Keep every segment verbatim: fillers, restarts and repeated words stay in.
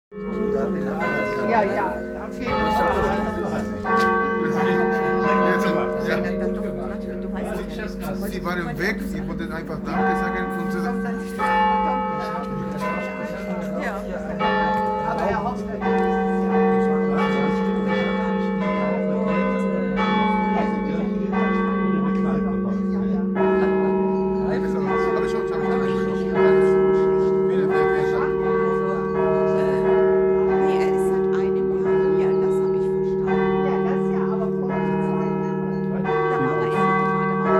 Ja, ja, auf jeden Fall. Sie waren weg, sie wollten einfach Danke sagen und sie sagen, Aber er hofft, aber schon, schon, schon. Vielen, vielen, vielen Dank. Nee, er ist seit einem Jahr hier, das habe ich verstanden. ja, das ja, aber vorher zwei Jahre. Da war er immer, da war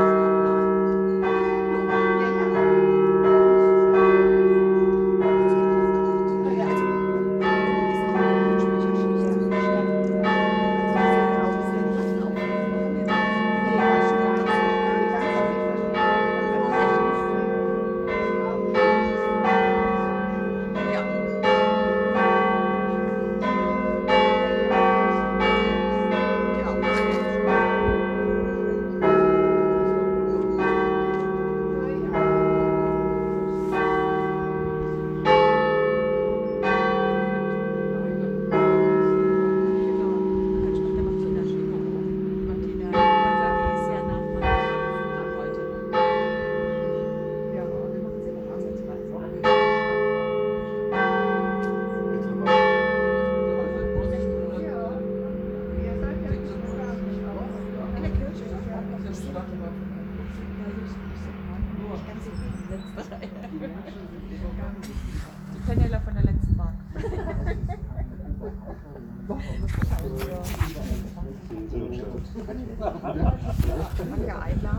Die Penela von der letzten Bank. ja Einladung.